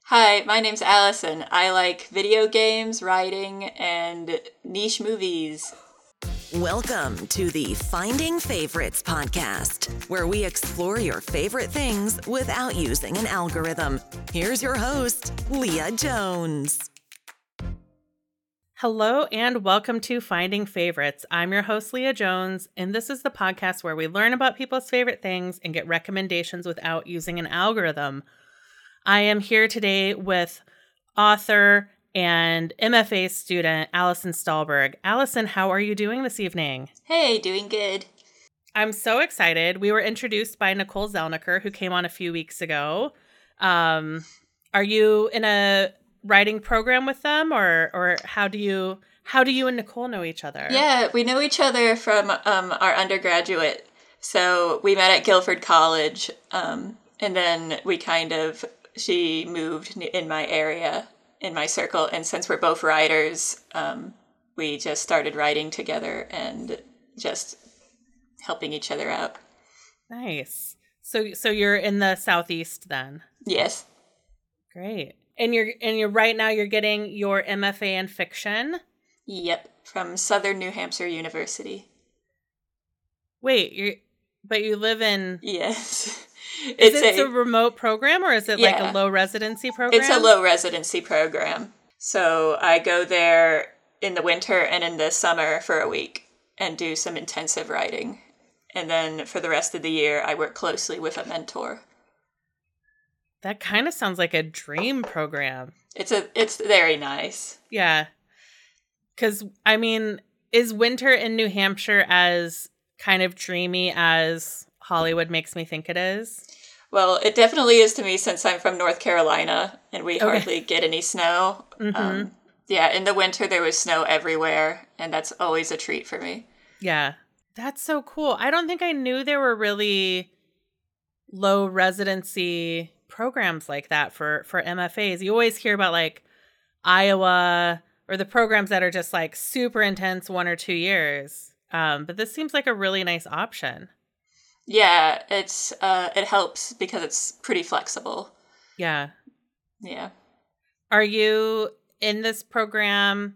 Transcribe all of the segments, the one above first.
Hi, my name's Allison. I like video games, writing, and niche movies. Welcome to the Finding Favorites podcast, where we explore your favorite things without using an algorithm. Here's your host, Leah Jones. Hello and welcome to Finding Favorites. I'm your host, Leah Jones, and this is the podcast where we learn about people's favorite things and get recommendations without using an algorithm. I am here today with author and MFA student Allison Stahlberg. Allison, how are you doing this evening? Hey, doing good. I'm so excited. We were introduced by Nicole Zellniker, who came on a few weeks ago. Are you in a writing program with them, or how do you and Nicole know each other? Yeah, we know each other from our undergraduate. So we met at Guilford College, and then she moved in my area, in my circle, and since we're both writers, we just started writing together and just helping each other out. Nice. So you're in the Southeast then? Yes. Great. And you're right now you're getting your MFA in fiction? Yep, from Southern New Hampshire University. Wait, but you live in... Yes. Is it a remote program, or is it like a low residency program? It's a low residency program. So I go there in the winter and in the summer for a week and do some intensive writing. And then for the rest of the year, I work closely with a mentor. That kind of sounds like a dream program. It's very nice. Yeah. Because, I mean, is winter in New Hampshire as kind of dreamy as Hollywood makes me think it is? Well, it definitely is to me since I'm from North Carolina and we hardly get any snow. Mm-hmm. In the winter there was snow everywhere, and that's always a treat for me. Yeah. That's so cool. I don't think I knew there were really low residency programs like that for MFAs. You always hear about like Iowa or the programs that are just like super intense 1 or 2 years. But this seems like a really nice option. Yeah, it helps because it's pretty flexible. Yeah. Yeah. Are you in this program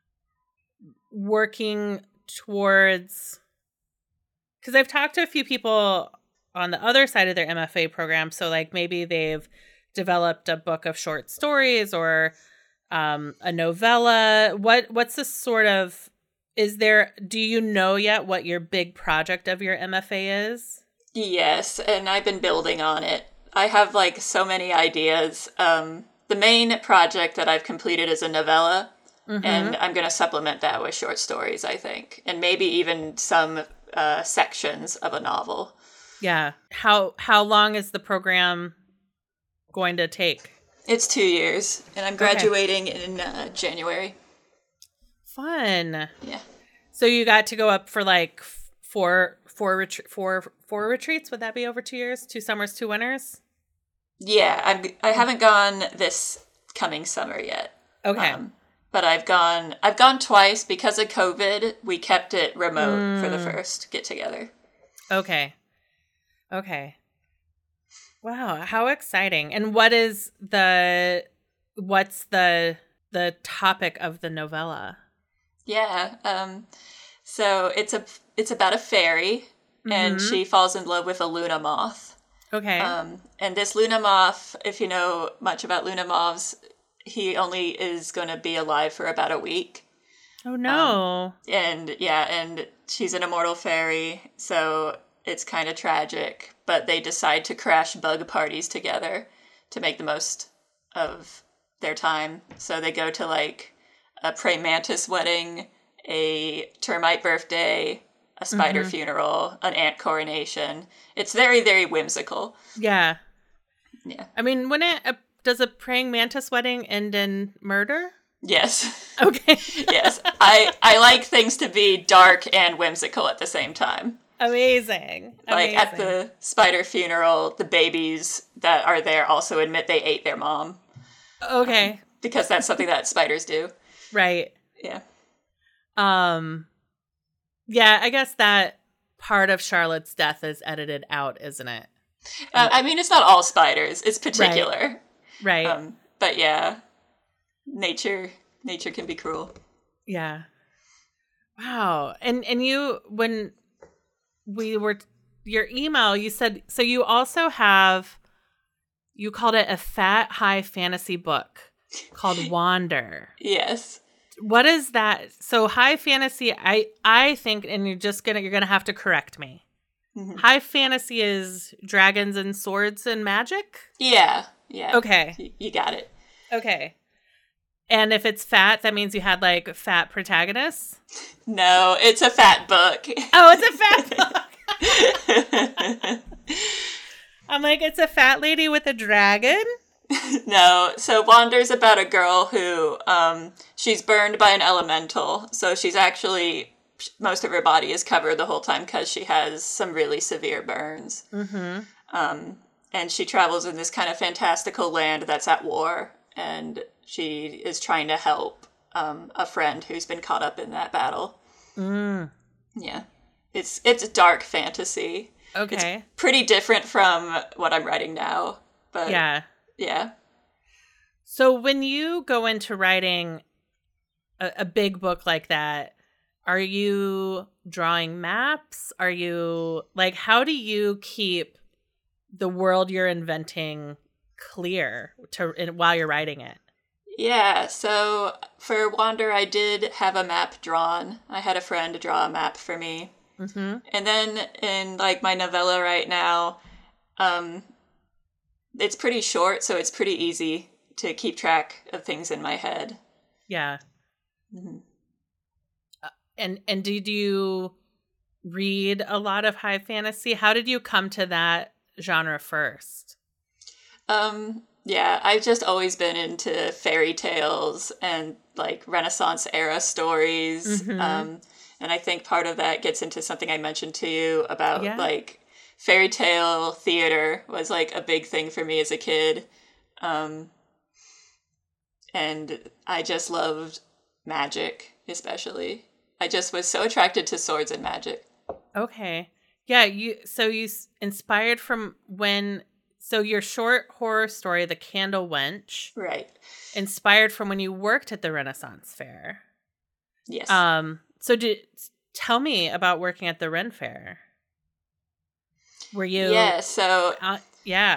working towards... Because I've talked to a few people on the other side of their MFA program, so like maybe they've developed a book of short stories or a novella. What's the sort of... do you know yet what your big project of your MFA is? Yes, and I've been building on it. I have like so many ideas. The main project that I've completed is a novella, and I'm going to supplement that with short stories, I think, and maybe even some sections of a novel. Yeah. How long is the program going to take? It's 2 years, and I'm graduating in January. Fun. Yeah. So you got to go up for like four retreats. Would that be over 2 years? 2 summers, 2 winters? Yeah, I haven't gone this coming summer yet. Okay. But I've gone twice because of COVID. We kept it remote for the first get together. Okay. Wow, how exciting. And what's the topic of the novella? Yeah. So it's about a fairy, and she falls in love with a Luna moth. Okay. And this Luna moth, if you know much about Luna moths, he only is going to be alive for about a week. Oh no. And she's an immortal fairy, so it's kind of tragic, but they decide to crash bug parties together to make the most of their time. So they go to like a praying mantis wedding, a termite birthday, a spider funeral, an ant coronation. It's very, very whimsical. Yeah. Yeah. I mean, does a praying mantis wedding end in murder? Yes. Okay. Yes. I like things to be dark and whimsical at the same time. Amazing. Like at the spider funeral, the babies that are there also admit they ate their mom. Okay. Because that's something that spiders do. Right. Yeah. Yeah, I guess that part of Charlotte's death is edited out, isn't it? I mean, it's not all spiders. It's particular. Right. But yeah, nature can be cruel. Yeah. Wow. And you, when we were, your email, you said, so you also have, you called it a fat high fantasy book called Wander. Yes. What is that? So high fantasy, I think, and you're gonna have to correct me. Mm-hmm. High fantasy is dragons and swords and magic? Yeah. Okay. You got it. Okay. And if it's fat, that means you had like fat protagonists? No, it's a fat book. Oh, it's a fat book. I'm like, it's a fat lady with a dragon? No, so Wander's about a girl who, she's burned by an elemental. So she's actually, most of her body is covered the whole time because she has some really severe burns. Mm-hmm. And she travels in this kind of fantastical land that's at war. And she is trying to help a friend who's been caught up in that battle. Mm. Yeah. It's dark fantasy. Okay. It's pretty different from what I'm writing now. But yeah. So when you go into writing a big book like that, are you drawing maps? Are you like, how do you keep the world you're inventing clear while you're writing it? Yeah, so for Wander, I did have a map drawn. I had a friend draw a map for me. Mm-hmm. And then in like my novella right now, it's pretty short, so it's pretty easy to keep track of things in my head. Yeah. Mm-hmm. And did you read a lot of high fantasy? How did you come to that genre first? Yeah, I've just always been into fairy tales and like Renaissance era stories. Mm-hmm. And I think part of that gets into something I mentioned to you about like fairy tale theater was like a big thing for me as a kid. And I just loved magic, especially. I just was so attracted to swords and magic. Okay. Yeah, you inspired from so your short horror story, The Candle Wench. Right. Inspired from when you worked at the Renaissance Fair. Yes. So tell me about working at the Ren Fair. Were you? Yeah, so... yeah.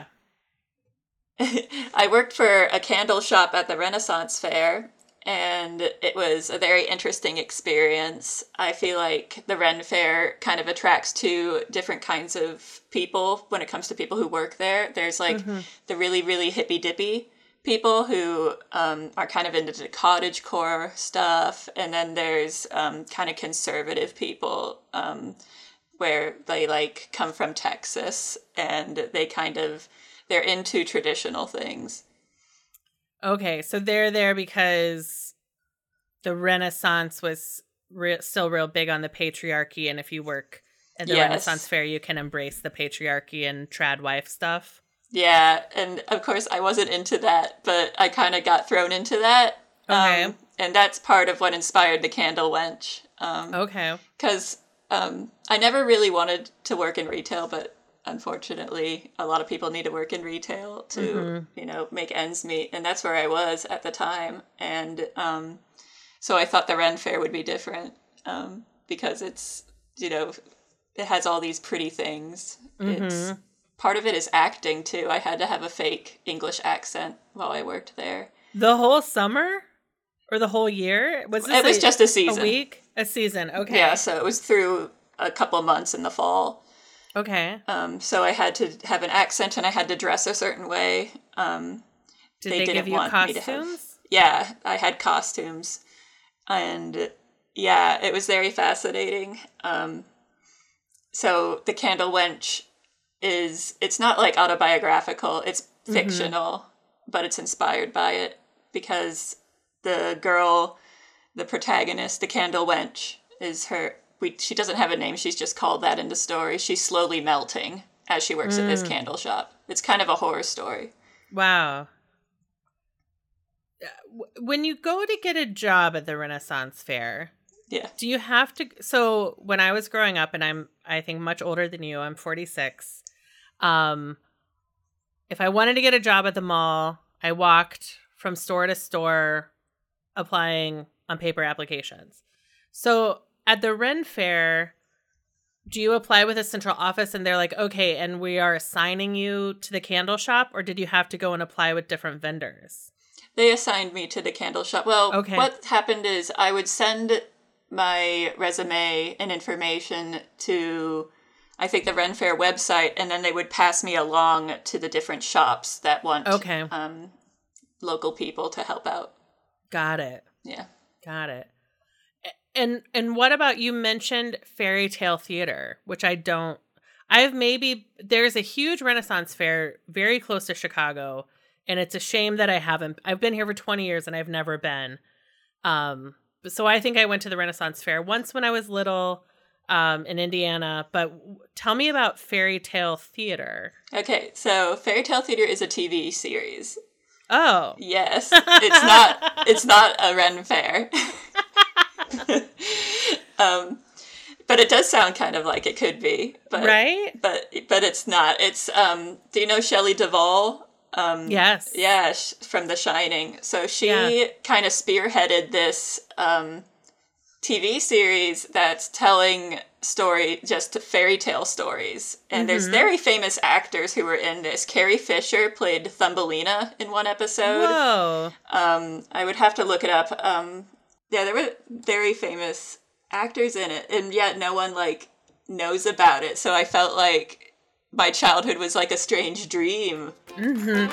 I worked for a candle shop at the Renaissance Fair, and it was a very interesting experience. I feel like the Ren Fair kind of attracts two different kinds of people when it comes to people who work there. There's like the really, really hippy-dippy people who are kind of into the cottagecore stuff, and then there's kind of conservative people where they like come from Texas and they're into traditional things. Okay, so they're there because the Renaissance was still real big on the patriarchy, and if you work at the Renaissance Fair, you can embrace the patriarchy and trad wife stuff. Yeah, and of course I wasn't into that, but I kind of got thrown into that. Okay. And that's part of what inspired The Candle Wench. Okay. Because I never really wanted to work in retail, but unfortunately, a lot of people need to work in retail to, make ends meet. And that's where I was at the time. And so I thought the Ren Fair would be different because it's, it has all these pretty things. It's part of it is acting, too. I had to have a fake English accent while I worked there. The whole summer? Or the whole year? It was just a season. A week? A season, okay. Yeah, so it was through a couple months in the fall. Okay. So I had to have an accent and I had to dress a certain way. Did they give you costumes? Yeah, I had costumes. And yeah, it was very fascinating. So The Candle Wench it's not like autobiographical, it's fictional, but it's inspired by it because the girl, the protagonist, the Candle Wench, is she doesn't have a name, she's just called that in the story. She's slowly melting as she works at this candle shop. It's kind of a horror story. Wow. When you go to get a job at the Renaissance Fair, do you have to... So when I was growing up, and I'm, I think, much older than you, I'm 46. If I wanted to get a job at the mall, I walked from store to store applying on paper applications. So at the Ren Fair, do you apply with a central office and they're like, okay, and we are assigning you to the candle shop, or did you have to go and apply with different vendors? They assigned me to the candle shop. Well, okay. What happened is I would send my resume and information to, I think, the Ren Fair website, and then they would pass me along to the different shops that want local people to help out. Got it. Yeah. Got it. And what about, you mentioned Fairy Tale Theater, which there's a huge Renaissance fair very close to Chicago, and it's a shame that I've been here for 20 years and I've never been. So I think I went to the Renaissance fair once when I was little in Indiana, but tell me about Fairy Tale Theater. Okay, so Fairy Tale Theater is a TV series. Oh. Yes. It's not a Ren Fair. But it does sound kind of like it could be, but right? But it's not. It's do you know Shelley Duvall? Yes. Yeah, from The Shining. So she kind of spearheaded this TV series that's telling just fairy tale stories. And there's very famous actors who were in this. Carrie Fisher played Thumbelina in one episode. Whoa. I would have to look it up. There were very famous actors in it, and yet no one knows about it. So I felt like my childhood was like a strange dream. Mm-hmm.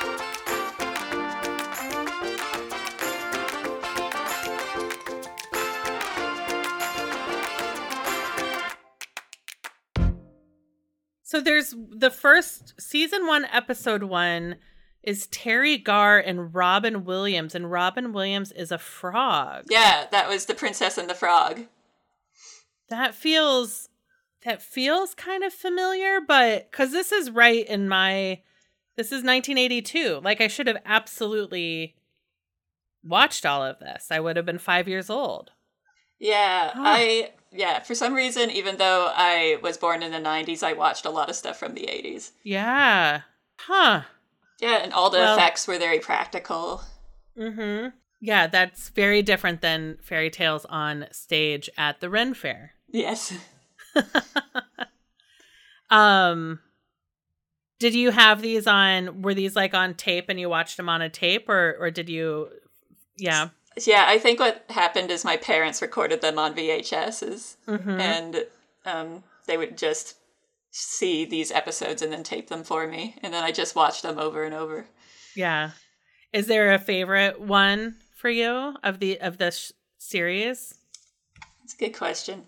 So there's the first season 1, episode 1 is Terry Garr and Robin Williams, and Robin Williams is a frog. Yeah, that was The Princess and the Frog. That feels kind of familiar, but because this is right in this is 1982. Like, I should have absolutely watched all of this. I would have been 5 years old. Yeah, for some reason, even though I was born in the 90s, I watched a lot of stuff from the 80s. Yeah. Huh. Yeah, and all the effects were very practical. Mm-hmm. Yeah, that's very different than fairy tales on stage at the Ren Fair. Yes. Did you have these were these on tape and you watched them on a tape, or did you, Yeah, I think what happened is my parents recorded them on VHSs, and they would just see these episodes and then tape them for me, and then I just watched them over and over. Yeah. Is there a favorite one for you of this series? That's a good question.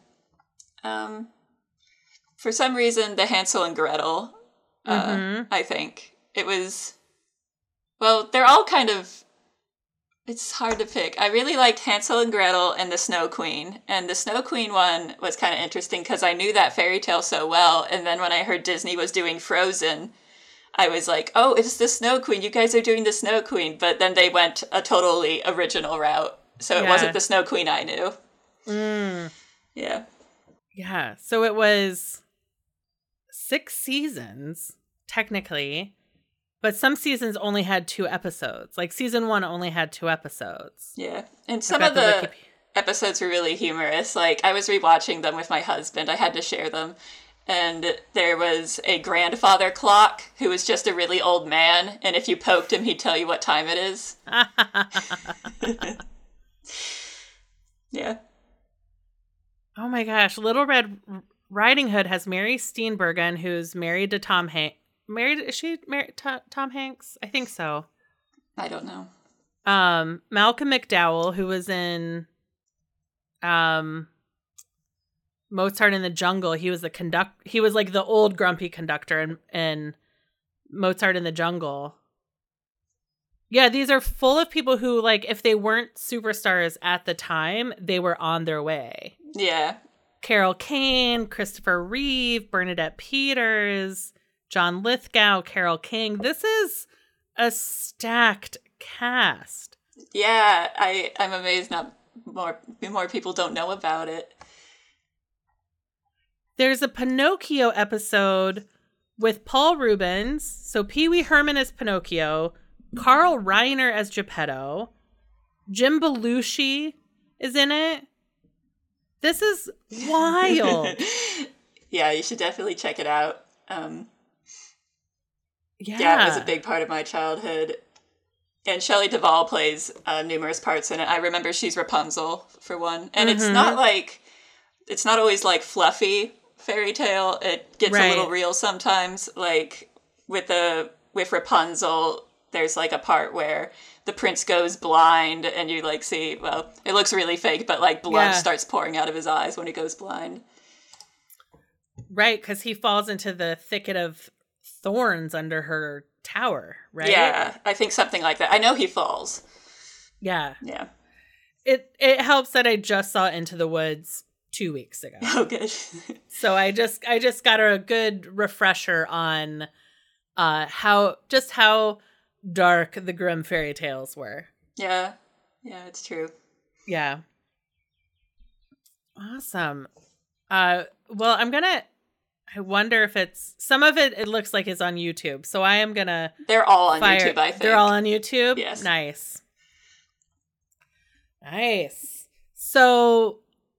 For some reason, the Hansel and Gretel, I think. It was, they're all kind of, it's hard to pick. I really liked Hansel and Gretel and the Snow Queen. And the Snow Queen one was kind of interesting because I knew that fairy tale so well. And then when I heard Disney was doing Frozen, I was like, oh, it's the Snow Queen. You guys are doing the Snow Queen. But then they went a totally original route. So it wasn't the Snow Queen I knew. Yeah. Yeah. So it was 6 seasons, technically. But some seasons only had 2 episodes. Like season 1 only had 2 episodes. Yeah. And some of the episodes were really humorous. Like, I was rewatching them with my husband. I had to share them. And there was a grandfather clock who was just a really old man. And if you poked him, he'd tell you what time it is. Yeah. Oh my gosh. Little Red Riding Hood has Mary Steenburgen, who's married to Tom Hanks. Is she married to Tom Hanks? I think so. I don't know. Malcolm McDowell, who was in Mozart in the Jungle. He was he was like the old grumpy conductor in Mozart in the Jungle. Yeah, these are full of people who, like, if they weren't superstars at the time, they were on their way. Yeah. Carol Kane, Christopher Reeve, Bernadette Peters, John Lithgow, Carole King. This is a stacked cast. Yeah, I'm amazed not more people don't know about it. There's a Pinocchio episode with Paul Rubens. So Pee Wee Herman is Pinocchio. Carl Reiner as Geppetto. Jim Belushi is in it. This is wild. Yeah, you should definitely check it out. Yeah, it was a big part of my childhood. And Shelley Duvall plays numerous parts in it. I remember she's Rapunzel, for one. And it's not always like fluffy fairy tale. It gets a little real sometimes. Like with Rapunzel, there's like a part where the prince goes blind and you like see, well, it looks really fake, but like blood starts pouring out of his eyes when he goes blind. Right, because he falls into the thicket of thorns under her tower, right? Yeah, I think something like that. I know he falls. Yeah. Yeah. It helps that I just saw Into the Woods 2 weeks ago. Oh, good. So I just got a good refresher on how dark the Grimm fairy tales were. Yeah. Yeah, it's true. Yeah. Awesome. Well, I wonder if it's some of it looks like it's on YouTube. So I am gonna They're all on YouTube, I think. They're all on YouTube? Yes. Nice. So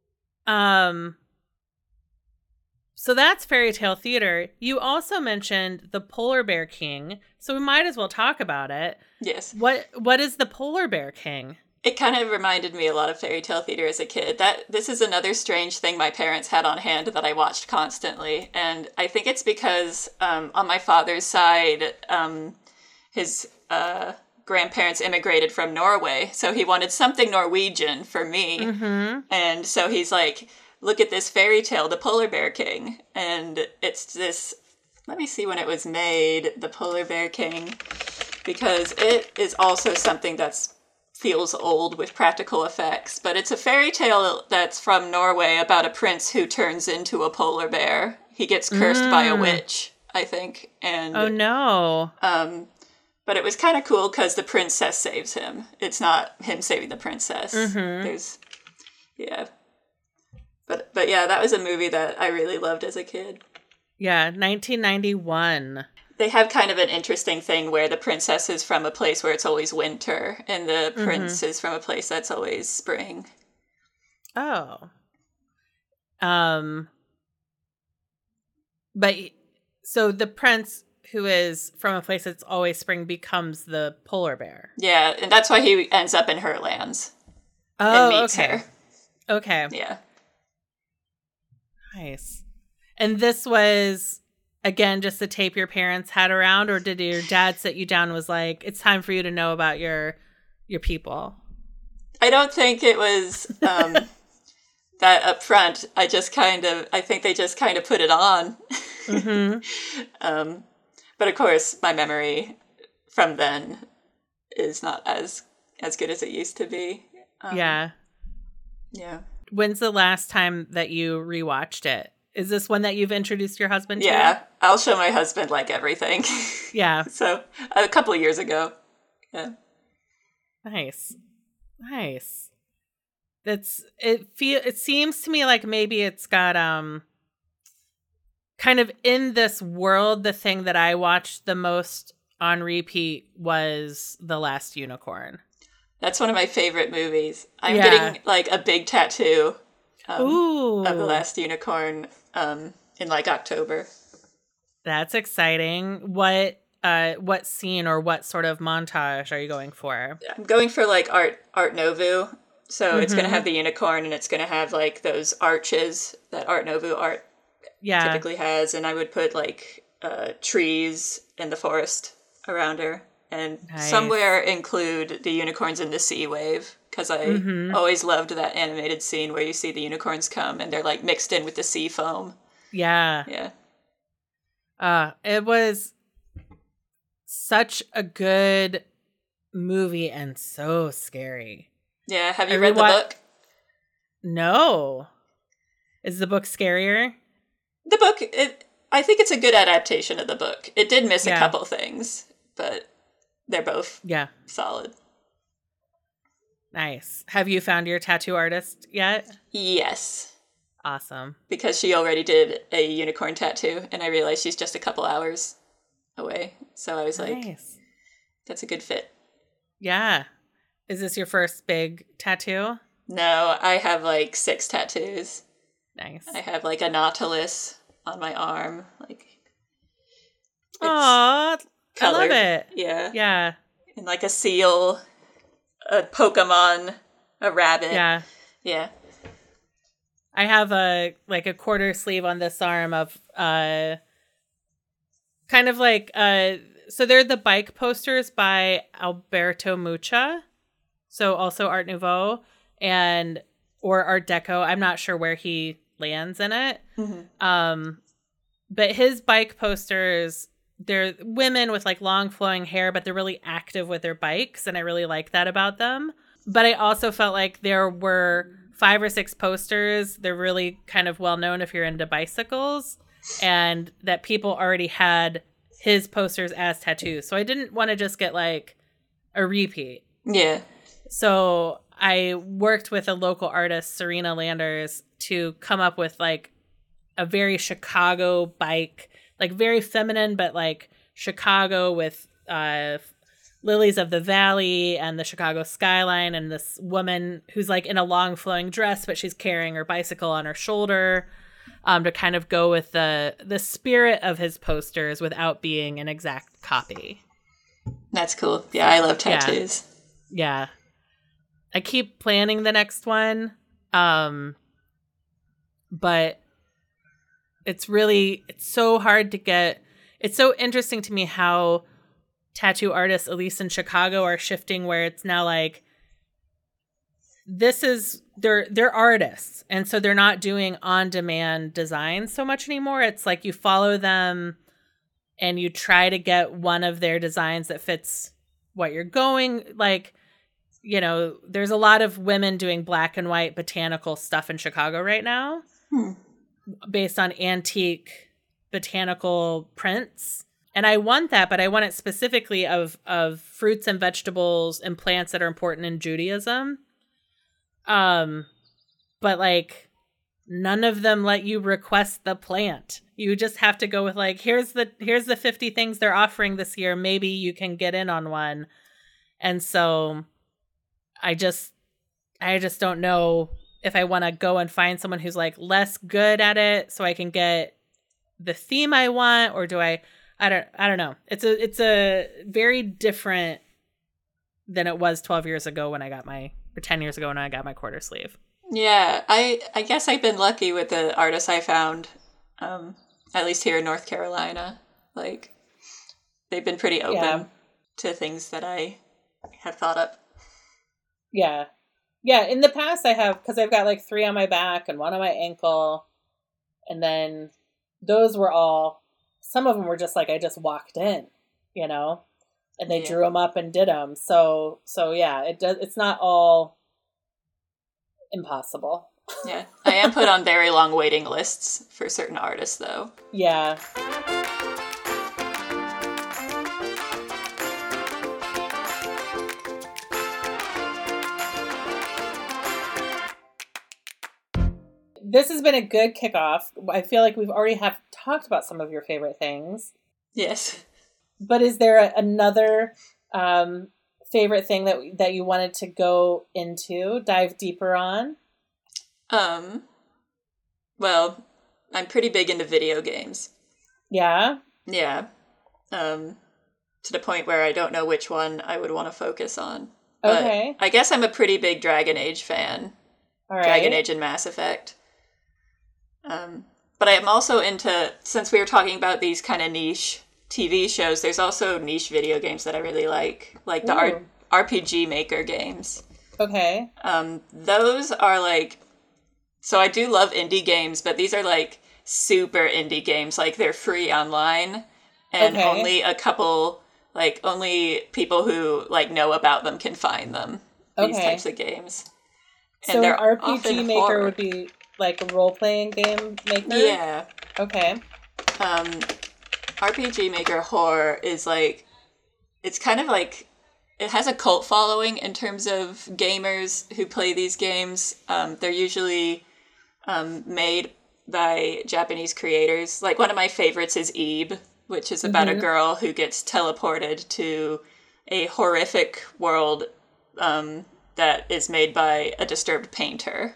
so that's Fairy Tale Theater. You also mentioned the Polar Bear King, so we might as well talk about it. Yes. What is the Polar Bear King? It kind of reminded me a lot of Fairy Tale Theater as a kid. This is another strange thing my parents had on hand that I watched constantly. And I think it's because on my father's side, his grandparents immigrated from Norway. So he wanted something Norwegian for me. Mm-hmm. And so he's like, look at this fairy tale, The Polar Bear King. And it's this, let me see when it was made, The Polar Bear King. Because it is also something that's feels old with practical effects, but it's a fairy tale that's from Norway about a prince who turns into a polar bear. He gets cursed by a witch, I think. And oh no. But it was kind of cool because the princess saves him. It's not him saving the princess. Mm-hmm. But yeah, that was a movie that I really loved as a kid. Yeah, 1991. They have kind of an interesting thing where the princess is from a place where it's always winter and the prince is from a place that's always spring. Oh. But so the prince who is from a place that's always spring becomes the polar bear. Yeah, and that's why he ends up in her lands. Oh, and meets okay. her. Okay. Yeah. Nice. And this was, again, just the tape your parents had around, or did your dad sit you down and was like, it's time for you to know about your people? I don't think it was that upfront. I think they just kind of put it on. Mm-hmm. But of course, my memory from then is not as good as it used to be. Yeah. Yeah. When's the last time that you rewatched it? Is this one that you've introduced your husband to? Yeah, I'll show my husband like everything. Yeah. So a couple of years ago. Yeah. Nice. It seems to me like maybe it's got kind of in this world, the thing that I watched the most on repeat was The Last Unicorn. That's one of my favorite movies. I'm getting like a big tattoo of The Last Unicorn in like October. That's exciting. What scene or what sort of montage are you going for? I'm going for like Art Nouveau. So it's going to have the unicorn and it's going to have like those arches that Art Nouveau art typically has. And I would put like trees in the forest around her. And somewhere include the unicorns in the sea wave. Because I always loved that animated scene where you see the unicorns come and they're like mixed in with the sea foam. Yeah. Yeah. It was such a good movie and so scary. Yeah. Have you read the book? No. Is the book scarier? The book, I think it's a good adaptation of the book. It did miss a couple things, but they're both solid. Nice. Have you found your tattoo artist yet? Yes. Awesome. Because she already did a unicorn tattoo, and I realized she's just a couple hours away. So I was like, that's a good fit. Yeah. Is this your first big tattoo? No, I have like 6 tattoos. Nice. I have like a nautilus on my arm. Like, Aww, I colored. love it. Yeah. Yeah. And like a seal, a Pokemon, a rabbit. Yeah. Yeah. I have a quarter sleeve on this arm of kind of like so they're the bike posters by Alberto Mucha. So also Art Nouveau or Art Deco. I'm not sure where he lands in it. Mm-hmm. But his bike posters, they're women with like long flowing hair, but they're really active with their bikes. And I really like that about them. But I also felt like there were 5 or 6 posters. They're really kind of well known if you're into bicycles, and that people already had his posters as tattoos. So I didn't want to just get like a repeat. Yeah. So I worked with a local artist, Serena Landers, to come up with like a very Chicago bike, like very feminine, but like Chicago with lilies of the valley and the Chicago skyline, and this woman who's like in a long flowing dress, but she's carrying her bicycle on her shoulder, to kind of go with the spirit of his posters without being an exact copy. That's cool. Yeah, I love tattoos. Yeah. I keep planning the next one. But it's so hard to get. It's so interesting to me how tattoo artists, at least in Chicago, are shifting where it's now like, they're artists. And so they're not doing on-demand designs so much anymore. It's like you follow them and you try to get one of their designs that fits what you're going. Like, you know, there's a lot of women doing black and white botanical stuff in Chicago right now, based on antique botanical prints. And I want that, but I want it specifically of fruits and vegetables and plants that are important in Judaism. But like none of them let you request the plant. You just have to go with like, here's the 50 things they're offering this year. Maybe you can get in on one. And so I just don't know if I want to go and find someone who's like less good at it so I can get the theme I want, or do I don't know. It's a very different than it was 12 years ago when I got or 10 years ago when I got my quarter sleeve. Yeah, I guess I've been lucky with the artists I found, at least here in North Carolina. Like, they've been pretty open to things that I have thought up. Yeah. Yeah, in the past I have, because I've got like 3 on my back and 1 on my ankle. And then those were all, some of them were just like, I just walked in, you know, and they drew them up and did them. So yeah, it's not all impossible. Yeah, I am put on very long waiting lists for certain artists, though. Yeah. This has been a good kickoff. I feel like we've already talked about some of your favorite things. Yes. But is there another favorite thing that you wanted to go into, dive deeper on? Well, I'm pretty big into video games. Yeah? Yeah. To the point where I don't know which one I would want to focus on. But okay. I guess I'm a pretty big Dragon Age fan. All right. Dragon Age and Mass Effect. But I am also into, since we were talking about these kind of niche TV shows, there's also niche video games that I really like the RPG Maker games. Okay. Those are like, so I do love indie games, but these are like super indie games. Like, they're free online, and only a couple, like only people who like know about them can find them. These types of games. And so an RPG Maker horror. Would be like a role-playing game maker? Yeah. Okay. RPG Maker horror is like, it's kind of like, it has a cult following in terms of gamers who play these games. They're usually made by Japanese creators. Like, one of my favorites is Eve, which is about a girl who gets teleported to a horrific world that is made by a disturbed painter.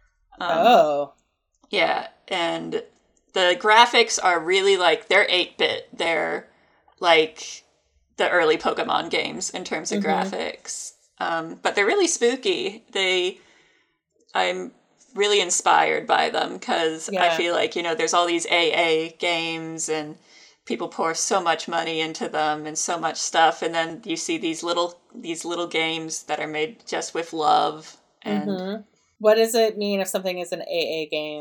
Yeah, and the graphics are really like, they're 8-bit. They're like the early Pokemon games in terms of graphics. But they're really spooky. I'm really inspired by them because I feel like, there's all these AA games and people pour so much money into them and so much stuff. And then you see these little games that are made just with love. And what does it mean if something is an AA game?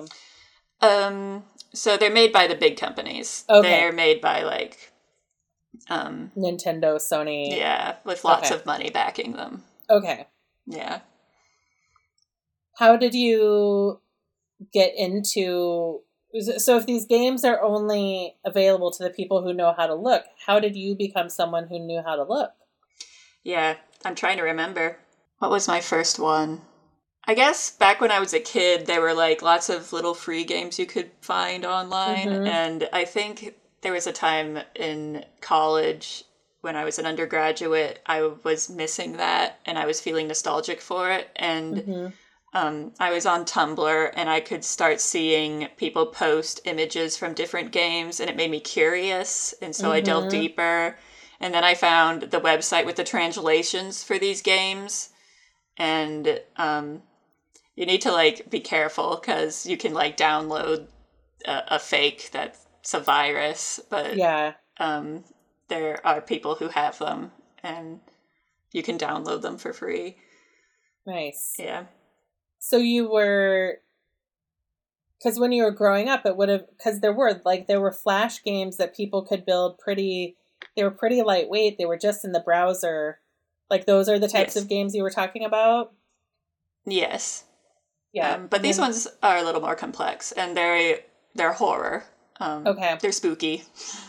So they're made by the big companies. Okay. They're made by like Nintendo, Sony. Yeah, with lots of money backing them. Okay. Yeah. How did you get into... So if these games are only available to the people who know how to look, how did you become someone who knew how to look? Yeah, I'm trying to remember. What was my first one? I guess back when I was a kid, there were like lots of little free games you could find online. And I think there was a time in college when I was an undergraduate, I was missing that and I was feeling nostalgic for it. And I was on Tumblr and I could start seeing people post images from different games and it made me curious. And so I delved deeper. And then I found the website with the translations for these games. And you need to like be careful because you can like download a fake that's a virus. But there are people who have them and you can download them for free. Nice. Yeah. So you were, because when you were growing up, it would have, because there were Flash games that people could build they were pretty lightweight. They were just in the browser. Like those are the types of games you were talking about? Yes. Yeah. But these ones are a little more complex and they're horror. Okay. They're spooky.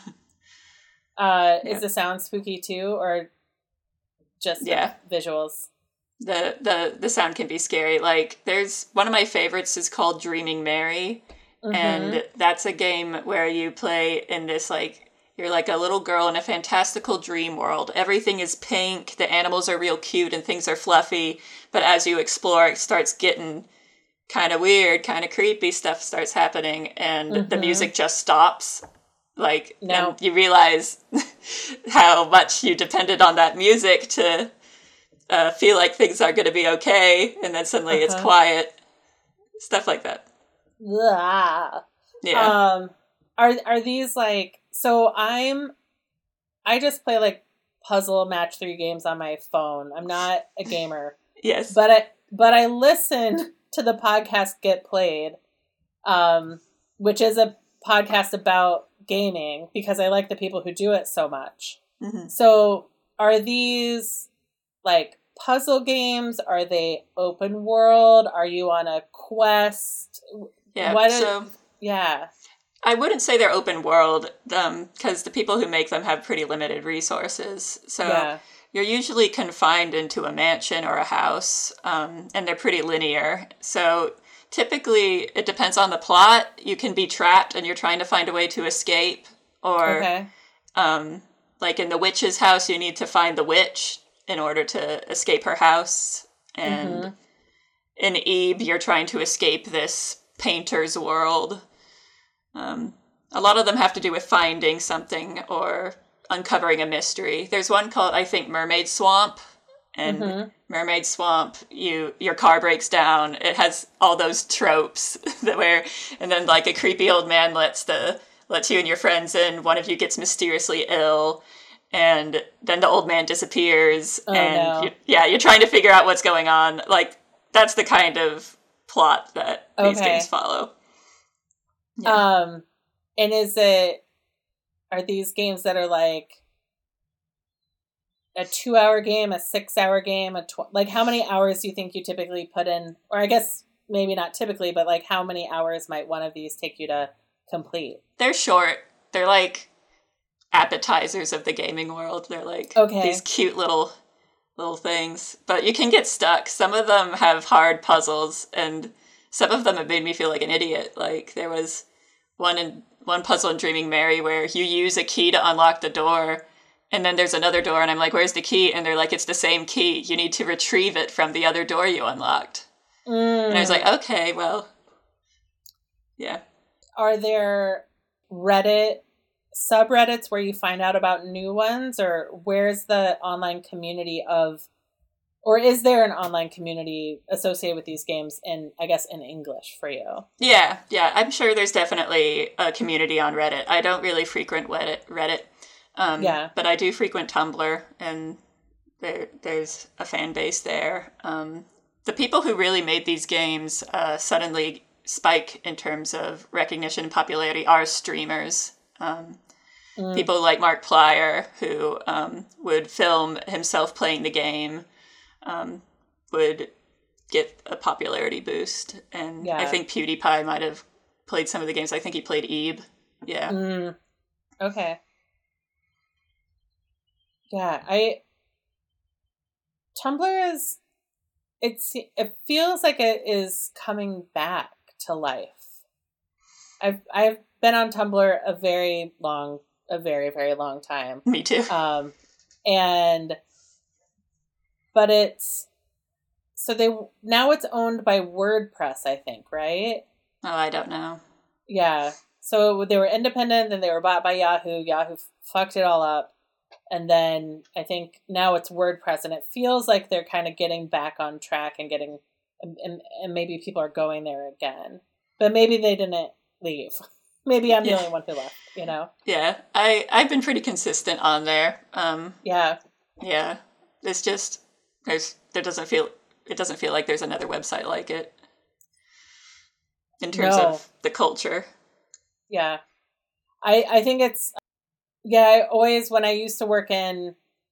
Is the sound spooky too, or just the visuals? The sound can be scary. Like there's one of my favorites is called Dreaming Mary. And that's a game where you play in this like, you're like a little girl in a fantastical dream world. Everything is pink, the animals are real cute and things are fluffy. But as you explore, it starts getting kind of weird, kind of creepy, stuff starts happening and the music just stops. Like, and you realize how much you depended on that music to feel like things are going to be okay, and then suddenly it's quiet. Stuff like that. Yeah. Are these like... So I just play like puzzle match 3 games on my phone. I'm not a gamer. Yes. But I listen to the podcast Get Played, which is a podcast about gaming because I like the people who do it so much. So are these like puzzle games? Are they open world? Are you on a quest? Yeah. I wouldn't say they're open world because the people who make them have pretty limited resources. So you're usually confined into a mansion or a house, and they're pretty linear. So typically it depends on the plot. You can be trapped and you're trying to find a way to escape. Or like in the witch's house, you need to find the witch in order to escape her house. And in Ebe, you're trying to escape this painter's world. A lot of them have to do with finding something or uncovering a mystery. There's one called, I think, Mermaid Swamp. And Mermaid Swamp, your car breaks down. It has all those tropes and then like a creepy old man lets you and your friends in. One of you gets mysteriously ill, and then the old man disappears. You're trying to figure out what's going on. Like that's the kind of plot that these games follow. Yeah. And are these games that are like a 2-hour game, a 6-hour game, like how many hours do you think you typically put in? Or I guess maybe not typically, but like how many hours might one of these take you to complete? They're short. They're like appetizers of the gaming world. They're like these cute little things, but you can get stuck. Some of them have hard puzzles and some of them have made me feel like an idiot. Like there was one puzzle in Dreaming Mary where you use a key to unlock the door And then there's another door, and I'm like, where's the key? And they're like, it's the same key. You need to retrieve it from the other door you unlocked. And I was like, okay, well, yeah. Are there Reddit subreddits where you find out about new ones, or where's the online community or is there an online community associated with these games in English for you? Yeah. I'm sure there's definitely a community on Reddit. I don't really frequent Reddit. But I do frequent Tumblr, and there's a fan base there. The people who really made these games suddenly spike in terms of recognition and popularity are streamers. People like Markiplier, who would film himself playing the game, would get a popularity boost. And I think PewDiePie might have played some of the games. I think he played Ebe. Yeah. Okay. Yeah, Tumblr is, it feels like it is coming back to life. I've been on Tumblr a very, very long time. Me too. But now it's owned by WordPress, I think, right? Oh, I don't know. Yeah. So they were independent, then they were bought by Yahoo. Yahoo fucked it all up. And then I think now it's WordPress, and it feels like they're kind of getting back on track and and maybe people are going there again. But maybe they didn't leave. Maybe I'm the only one who left, you know? Yeah. I've been pretty consistent on there. Yeah. It's just it doesn't feel like there's another website like it in terms of the culture. Yeah. I think it's, I always, when I used to work in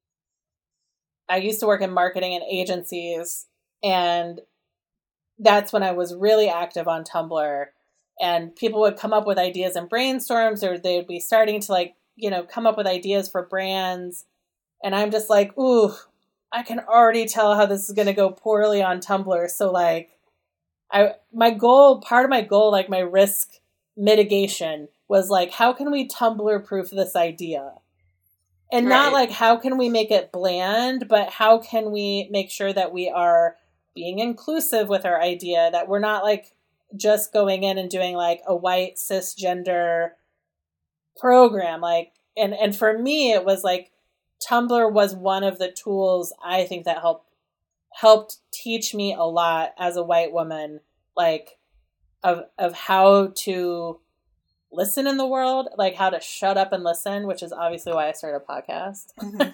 marketing and agencies, and that's when I was really active on Tumblr, and people would come up with ideas in brainstorms, or they would be starting to come up with ideas for brands. And I'm just like, ooh, I can already tell how this is going to go poorly on Tumblr. So part of my goal, like my risk mitigation, was like, how can we Tumblr proof this idea? And not like, how can we make it bland, but how can we make sure that we are being inclusive with our idea, that we're not like just going in and doing like a white cisgender program. And for me, it was like, Tumblr was one of the tools I think that helped teach me a lot as a white woman, like of how to listen in the world, like how to shut up and listen, which is obviously why I started a podcast.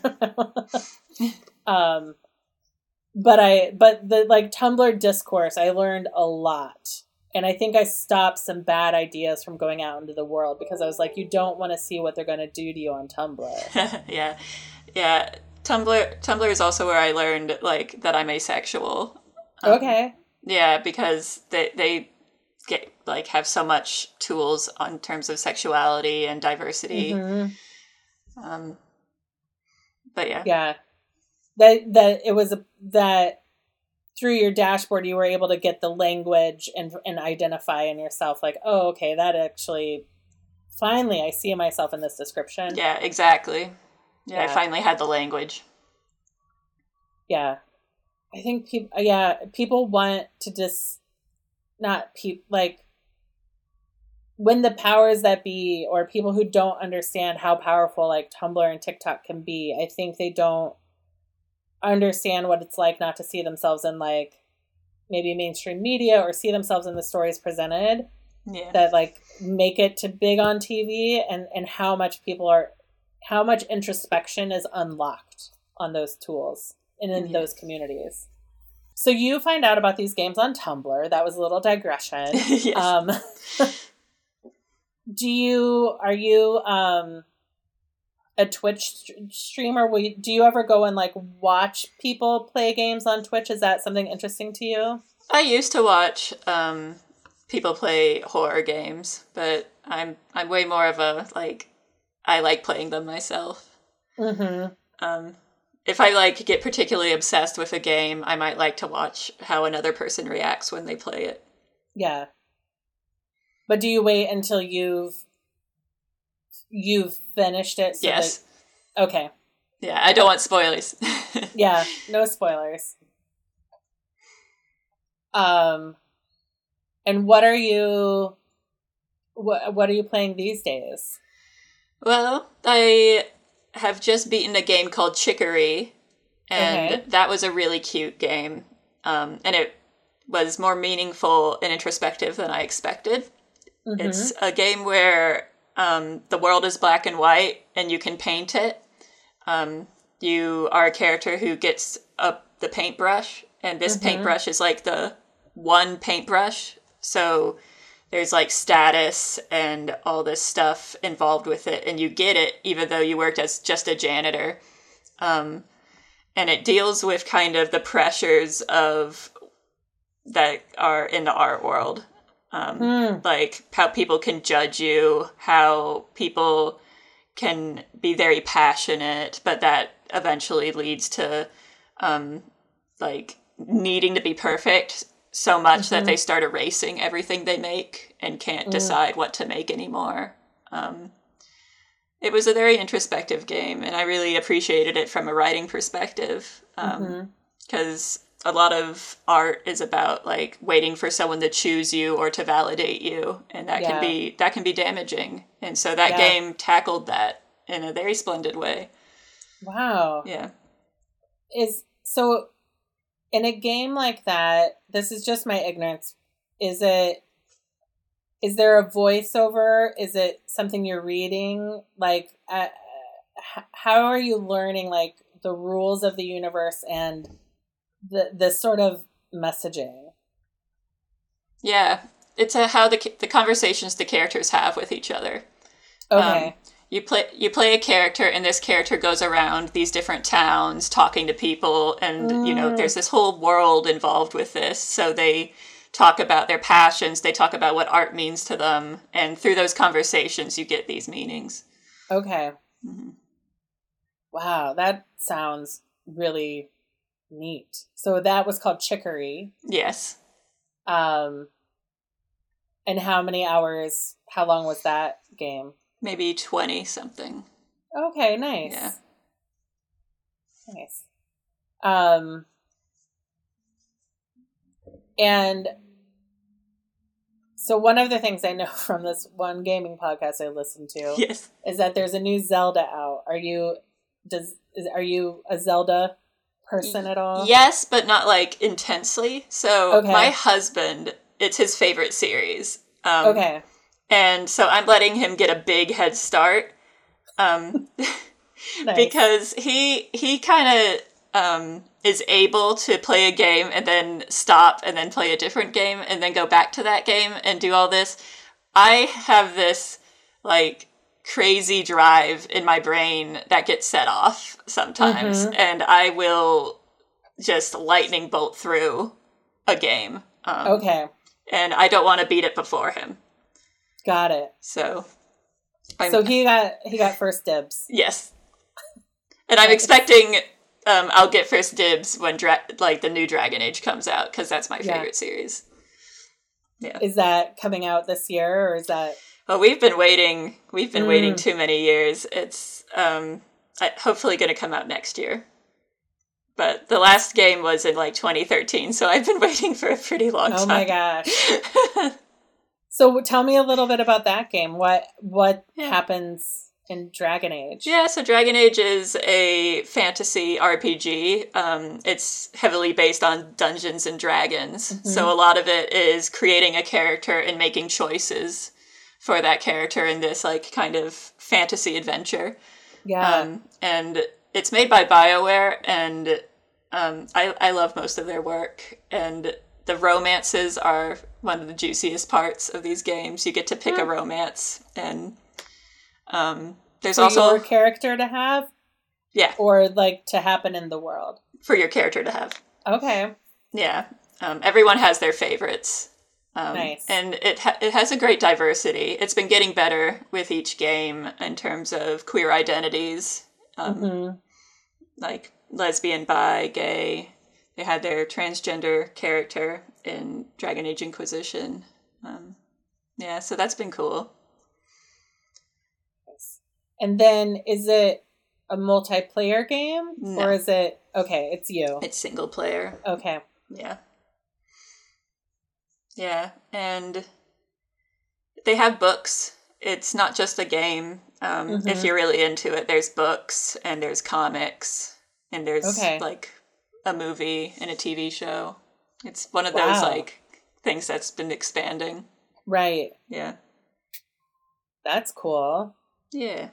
But the Tumblr discourse, I learned a lot. And I think I stopped some bad ideas from going out into the world, because I was like, you don't want to see what they're going to do to you on Tumblr. Yeah. Tumblr is also where I learned that I'm asexual. Okay. Yeah, because they get have so much tools on terms of sexuality and diversity. Mm-hmm. But yeah. Yeah. That it was that through your dashboard you were able to get the language and identify in yourself, like, oh, okay, that actually, finally I see myself in this description. Yeah, exactly. Yeah, I finally had the language. Yeah. I think people want to just when the powers that be, or people who don't understand how powerful Tumblr and TikTok can be, I think they don't understand what it's like not to see themselves in maybe mainstream media, or see themselves in the stories presented that make it to big on TV, and how much introspection is unlocked on those tools and in those communities. So you find out about these games on Tumblr. That was a little digression. Yes. Are you a Twitch streamer? Do you ever go and watch people play games on Twitch? Is that something interesting to you? I used to watch people play horror games, but I'm way more of a I like playing them myself. Mm-hmm. If I get particularly obsessed with a game, I might like to watch how another person reacts when they play it. Yeah. But do you wait until you've finished it? Yes. Okay. Yeah, I don't want spoilers. Yeah, no spoilers. And what are you playing these days? Well, I have just beaten a game called Chicory, and that was a really cute game. And it was more meaningful and introspective than I expected. Mm-hmm. It's a game where the world is black and white, and you can paint it. You are a character who gets the paintbrush, and this paintbrush is like the one paintbrush. So there's like status and all this stuff involved with it, and you get it even though you worked as just a janitor. And it deals with kind of the pressures of that are in the art world. Like how people can judge you, how people can be very passionate, but that eventually leads to like needing to be perfect so much that they start erasing everything they make and can't decide what to make anymore. It was a very introspective game, and I really appreciated it from a writing perspective, because a lot of art is about like waiting for someone to choose you or to validate you, and that can be damaging. And so that game tackled that in a very splendid way. Wow. Yeah. So in a game like that, this is just my ignorance. Is there a voiceover? Is it something you're reading? Like, how are you learning like the rules of the universe and this sort of messaging? Yeah, it's how the conversations the characters have with each other. Okay. You play a character, and this character goes around these different towns talking to people, and you know there's this whole world involved with this. So they talk about their passions, they talk about what art means to them, and through those conversations you get these meanings. Okay. Mm-hmm. Wow, that sounds really neat. So that was called Chicory. Yes. And how long was that game? Maybe 20 something. Okay, nice. Yeah. Nice. And so one of the things I know from this one gaming podcast I listened to is that there's a new Zelda out. Are you a Zelda person at all? Yes, but not like intensely. So my husband, it's his favorite series. Okay. And so I'm letting him get a big head start, because he kind of is able to play a game and then stop and then play a different game and then go back to that game and do all this. I have this like crazy drive in my brain that gets set off sometimes, and I will just lightning bolt through a game. And I don't want to beat it before him. Got it. So he got first dibs. Yes. And I'm expecting I'll get first dibs when the new Dragon Age comes out, because that's my favorite series. Yeah. Is that coming out this year, or is that? Well, we've been waiting too many years. It's hopefully going to come out next year. But the last game was in like 2013, so I've been waiting for a pretty long time. Oh my gosh. So tell me a little bit about that game. What happens in Dragon Age? Yeah, so Dragon Age is a fantasy RPG. It's heavily based on Dungeons and Dragons. Mm-hmm. So a lot of it is creating a character and making choices for that character in this like kind of fantasy adventure. Yeah. And it's made by BioWare, and I love most of their work. And the romances are one of the juiciest parts of these games. You get to pick a romance, and there's also your character to have, or like to happen in the world for your character to have. Okay, yeah. Everyone has their favorites. Nice, and it has a great diversity. It's been getting better with each game in terms of queer identities, like lesbian, bi, gay. They had their transgender character in Dragon Age Inquisition. So that's been cool. And then is it a multiplayer game? No. Or is it... Okay, it's you. It's single player. Okay. Yeah. Yeah, and they have books. It's not just a game. If you're really into it, there's books and there's comics and there's like a movie and a TV show. It's one of those like things that's been expanding. Right. Yeah. That's cool. Yeah.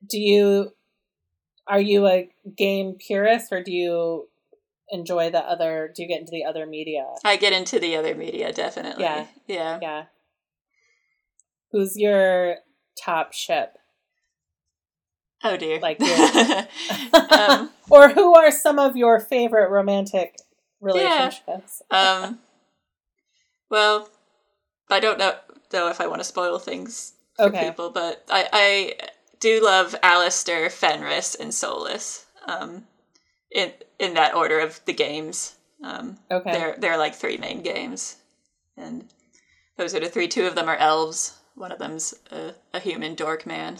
Are you a game purist, or do you enjoy do you get into the other media? I get into the other media, definitely. Yeah. Yeah. Yeah. Who's your top ship? Oh dear. Like or who are some of your favorite romantic relationships? Yeah. Well, I don't know if I want to spoil things for people, but I do love Alistair, Fenris, and Solus. In that order of the games. There are like 3 main games, and those are the 3. 2 of them are elves. One of them's a human dork man.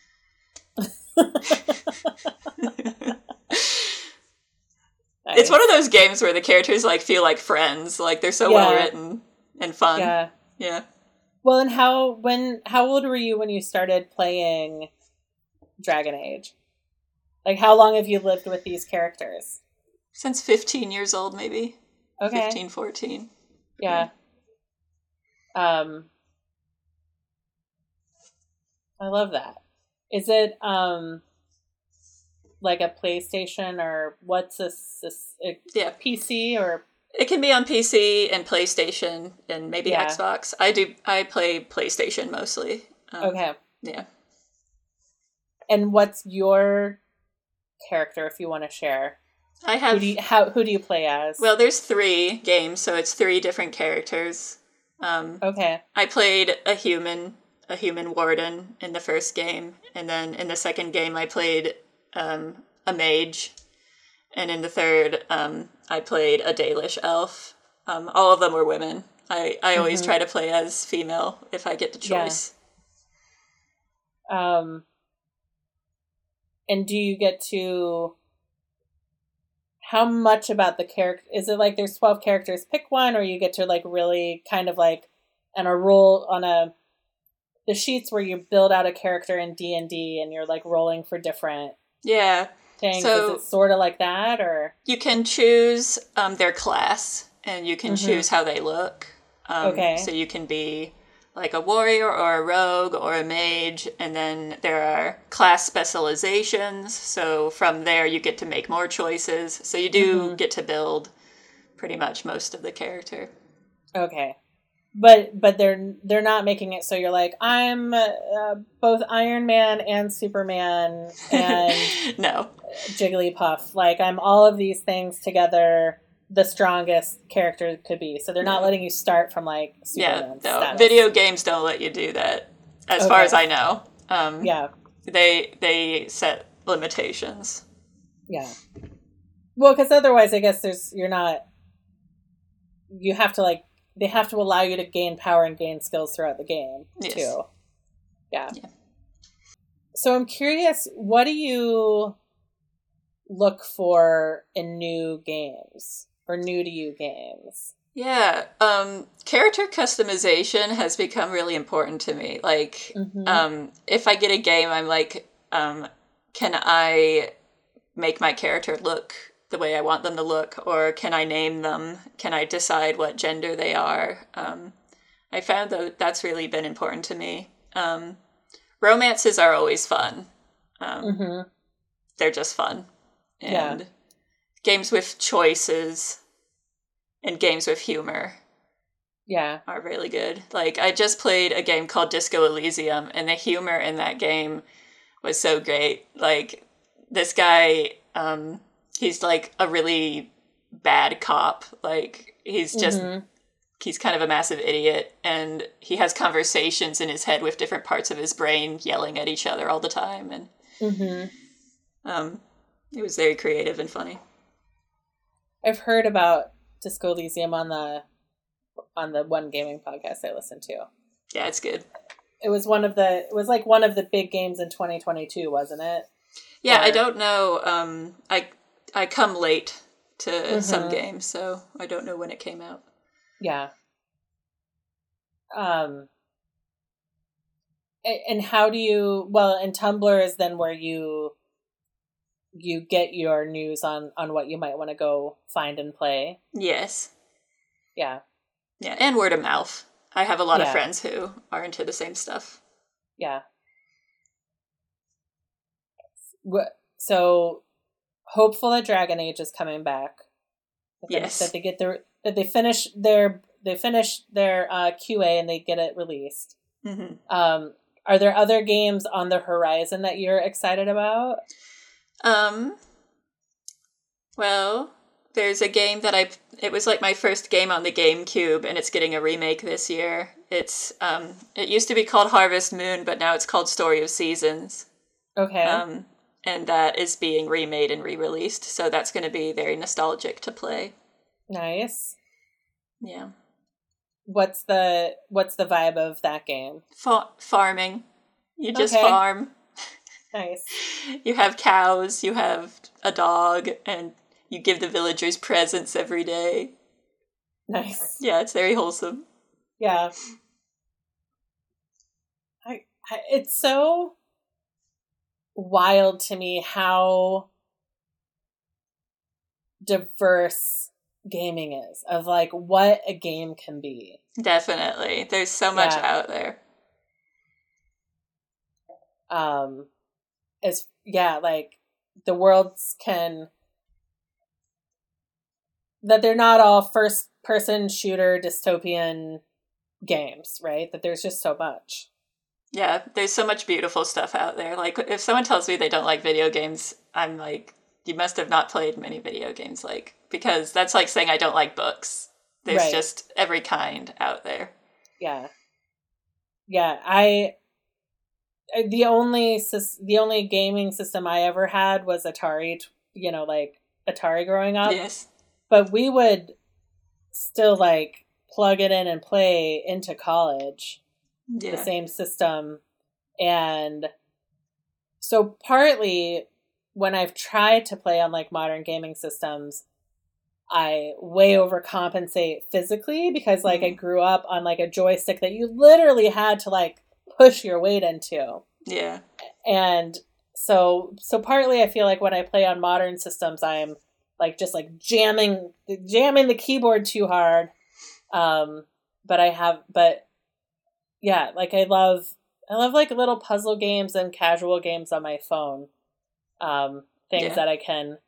Nice. It's one of those games where the characters like feel like friends. Like they're so well written and fun. Yeah. Yeah. Well, and how old were you when you started playing Dragon Age? Like, how long have you lived with these characters? Since 15 years old, maybe. Okay. 15, 14. Yeah. I love that. Is it like a PlayStation, or what's this PC, or? It can be on PC and PlayStation and maybe Xbox. I play PlayStation mostly. Okay. Yeah. And what's your character, if you want to share? I have... Who do you play as? Well, there's 3 games, so it's 3 different characters. Okay. I played a human warden in the first game, and then in the second game I played a mage, and in the third I played a Dalish elf. All of them were women. I always try to play as female if I get the choice. Yeah. And do you get to... How much about the character... Is it like there's 12 characters, pick one, or you get to like really kind of like on a roll on the sheets where you build out a character in D&D and you're like rolling for different things? So, is it sort of like that, or? You can choose their class, and you can choose how they look. So you can be like a warrior or a rogue or a mage, and then there are class specializations, so from there you get to make more choices, so you do get to build pretty much most of the character. Okay. But they're not making it so you're like, I'm both Iron Man and Superman and no, Jigglypuff, like I'm all of these things together, the strongest character could be. So they're not letting you start from like Superman status. Video games don't let you do that, as far as I know. They set limitations. Yeah. Well, because otherwise, I guess you have to like, they have to allow you to gain power and gain skills throughout the game too. Yeah. So I'm curious, what do you look for in new games or new to you games? Yeah. Character customization has become really important to me. Like, if I get a game, I'm like, can I make my character look the way I want them to look, or can I name them? Can I decide what gender they are? I found that that's really been important to me. Romances are always fun. They're just fun. And games with choices and games with humor are really good. Like, I just played a game called Disco Elysium, and the humor in that game was so great. Like, this guy... he's like a really bad cop. Like, he's just, he's kind of a massive idiot, and he has conversations in his head with different parts of his brain yelling at each other all the time. And it was very creative and funny. I've heard about Disco Elysium on the One Gaming podcast I listened to. Yeah, it's good. It was one of the big games in 2022, wasn't it? Yeah, I Or- don't know. I come late to some games, so I don't know when it came out. Yeah. And how do you, and Tumblr is then where you get your news on what you might want to go find and play. Yes. Yeah. Yeah, and word of mouth. I have a lot of Yeah. friends who are into the same stuff. Yeah. So hopeful that Dragon Age is coming back. Yes. That they finish their QA and they get it released. Mm-hmm. Are there other games on the horizon that you're excited about? Well, there's a game that it was like my first game on the GameCube, and it's getting a remake this year. It used to be called Harvest Moon, but now it's called Story of Seasons. Okay. And that is being remade and re-released, so that's going to be very nostalgic to play. Nice. Yeah. What's the vibe of that game? Farming. You just Okay. farm. Nice. You have cows, you have a dog, and you give the villagers presents every day. Nice. Yeah, it's very wholesome. Yeah. It's so wild to me how diverse gaming is, of like what a game can be. Definitely. There's so much Yeah. out there. Like the worlds that they're not all first person shooter dystopian games, right? That there's just so much. Yeah, there's so much beautiful stuff out there. Like, if someone tells me they don't like video games, I'm like, you must have not played many video games, because that's like saying I don't like books. There's Right. just every kind out there. Yeah. Yeah, the only gaming system I ever had was Atari, Atari growing up. Yes. But we would still plug it in and play into college. Yeah. The same system. And so partly when I've tried to play on modern gaming systems, I way overcompensate physically because I grew up on a joystick that you literally had to push your weight into. Yeah. And so partly I feel like when I play on modern systems, I'm just jamming the keyboard too hard. Yeah, I love little puzzle games and casual games on my phone. Things that I can,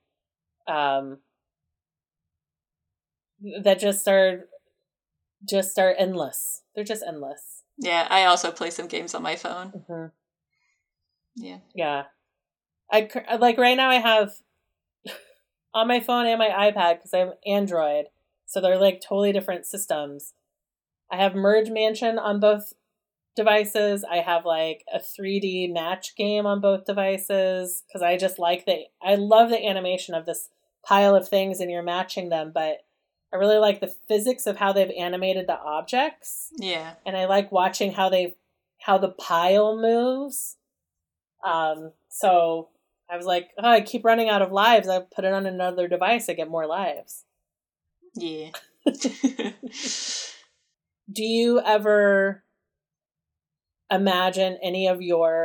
that just are endless. They're just endless. Yeah, I also play some games on my phone. Mm-hmm. Yeah. Yeah. Right now I have on my phone and my iPad, because I have Android, so they're totally different systems. I have Merge Mansion on both devices. I have a 3D match game on both devices because I just I love the animation of this pile of things and you're matching them, but I really like the physics of how they've animated the objects. Yeah. And I like watching how the pile moves. So I was like, oh, I keep running out of lives. I put it on another device. I get more lives. Yeah. Do you ever imagine any of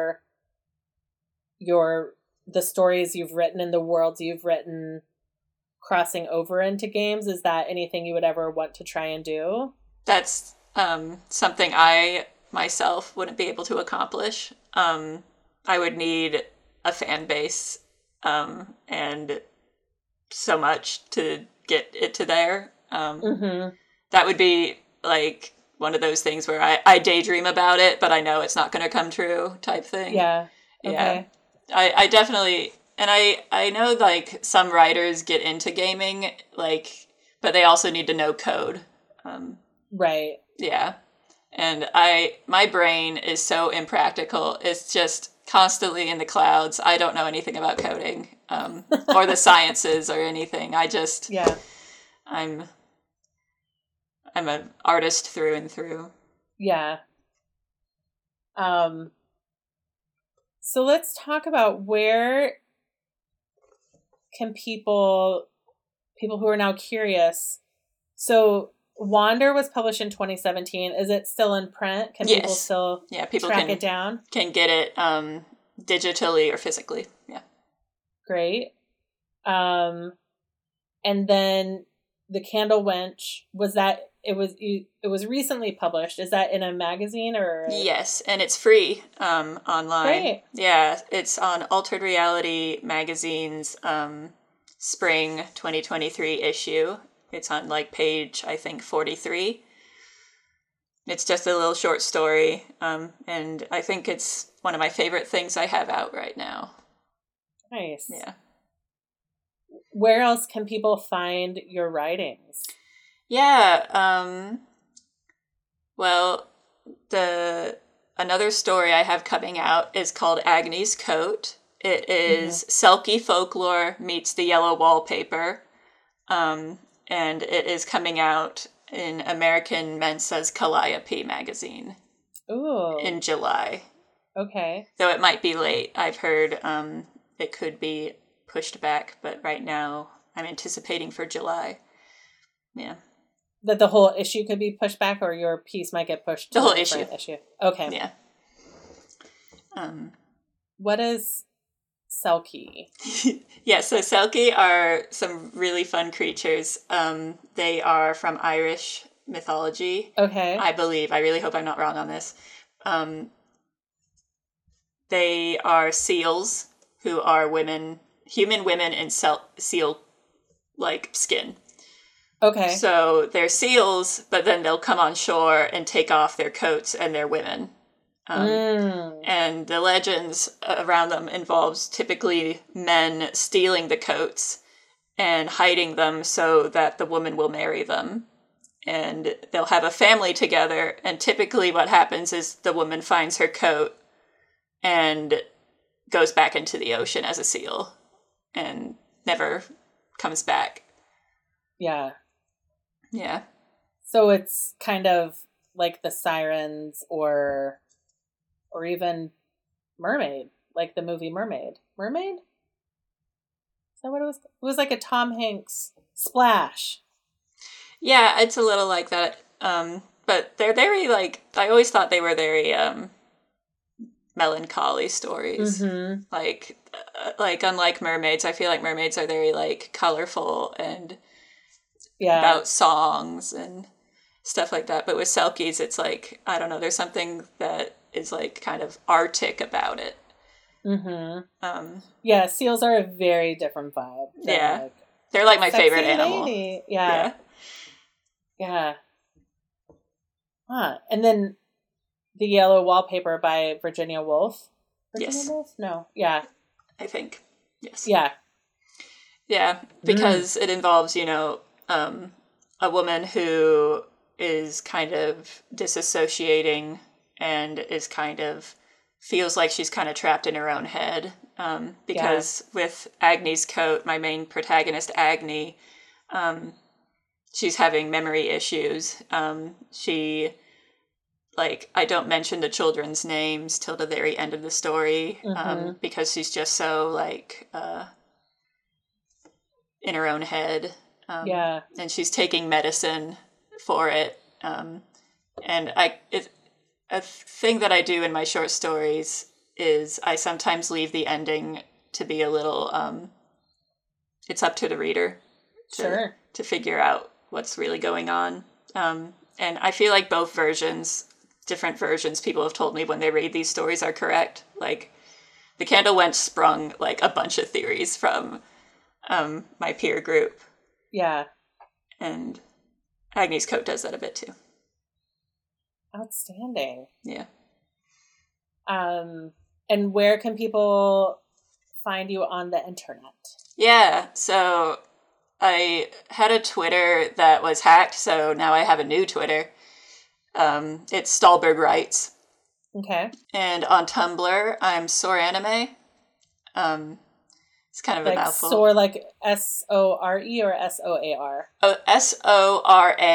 the stories you've written and the worlds you've written crossing over into games? Is that anything you would ever want to try and do? That's something I myself wouldn't be able to accomplish. I would need a fan base and so much to get it to there. That would be one of those things where I daydream about it, but I know it's not going to come true type thing. Yeah. Okay. Yeah. I definitely, and I know some writers get into gaming, but they also need to know code. Right. Yeah. And my brain is so impractical. It's just constantly in the clouds. I don't know anything about coding, or the sciences or anything. Yeah. I'm an artist through and through. Yeah. So let's talk about where can people who are now curious. So Wander was published in 2017. Is it still in print? Can people Yes. still Yeah, people track it down? Can get it digitally or physically. Yeah. Great. And then The Candle Wench, it was recently published. Is that in a magazine or? Yes, and it's free online. Great. Yeah, it's on Altered Reality Magazine's spring 2023 issue. It's on like page, I think, 43. It's just a little short story, and I think it's one of my favorite things I have out right now. Nice. Yeah. Where else can people find your writings? Yeah. Well, another story I have coming out is called Agnes Coat. It is Selkie folklore meets the yellow wallpaper, and it is coming out in American Mensa's Calliope magazine. Ooh. In July. Okay. Though it might be late. I've heard it could be pushed back, but right now I'm anticipating for July. Yeah. That the whole issue could be pushed back, or your piece might get pushed to the whole a different issue. Okay. Yeah. What is Selkie? Yeah, so Selkie are some really fun creatures. They are from Irish mythology. Okay. I believe. I really hope I'm not wrong on this. They are seals who are human women in seal-like skin. Okay. So they're seals, but then they'll come on shore and take off their coats and they're women. And the legends around them involves typically men stealing the coats and hiding them so that the woman will marry them. And they'll have a family together, and typically what happens is the woman finds her coat and goes back into the ocean as a seal and never comes back. Yeah. Yeah. So it's kind of like the Sirens or even Mermaid, like the movie Mermaid. Mermaid? Is that what it was? It was like a Tom Hanks Splash. Yeah, it's a little like that. But they're very, I always thought they were very melancholy stories. Mm-hmm. Unlike mermaids, I feel like mermaids are very, colorful and about songs and stuff like that. But with Selkies, it's I don't know, there's something that is, kind of arctic about it. Mm-hmm. Yeah, seals are a very different vibe. They're my favorite animal. Lady. Yeah. Huh. And then The Yellow Wallpaper by Virginia Woolf. Yes. Woolf? No. Yeah. I think. Yes. Yeah. Yeah, because it involves, a woman who is kind of disassociating and is feels like she's kind of trapped in her own head. Because with Agnes Coat, my main protagonist, Agni, she's having memory issues. I don't mention the children's names till the very end of the story, because she's just so, in her own head. And she's taking medicine for it. And a thing that I do in my short stories is I sometimes leave the ending to be a little, it's up to the reader to figure out what's really going on. And I feel like both different versions, people have told me when they read these stories are correct. The Candle Wench sprung a bunch of theories from my peer group. Yeah. And Agnes Coat does that a bit too. Outstanding. Yeah. And where can people find you on the internet? Yeah, so I had a Twitter that was hacked, so now I have a new Twitter. It's Stahlberg Writes. Okay. And on Tumblr, I'm Soranime. It's kind of a mouthful. Sore like SORE or SOAR? Oh,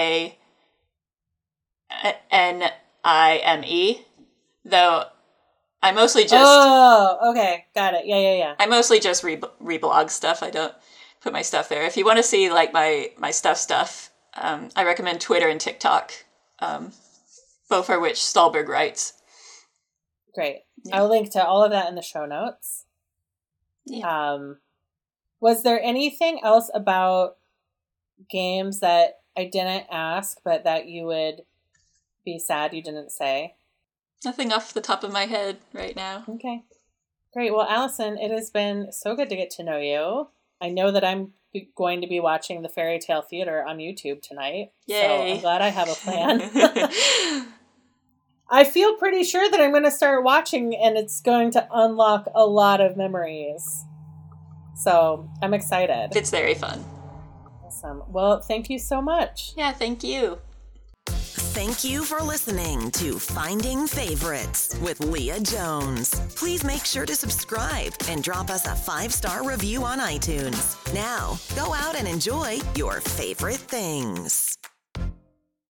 SORANIME. Though I mostly just... Oh, okay. Got it. Yeah. I mostly just reblog stuff. I don't put my stuff there. If you want to see like my stuff, I recommend Twitter and TikTok, both for which Stallberg writes. Great. Yeah. I'll link to all of that in the show notes. Yeah. Was there anything else about games that I didn't ask, but that you would be sad you didn't say? Nothing off the top of my head right now. Okay. Great. Well, Allison, it has been so good to get to know you. I know that I'm going to be watching the Fairy Tale Theater on YouTube tonight. Yay. So I'm glad I have a plan. I feel pretty sure that I'm going to start watching and it's going to unlock a lot of memories. So I'm excited. It's very fun. Awesome. Well, thank you so much. Yeah, thank you. Thank you for listening to Finding Favorites with Leah Jones. Please make sure to subscribe and drop us a 5-star review on iTunes. Now, go out and enjoy your favorite things.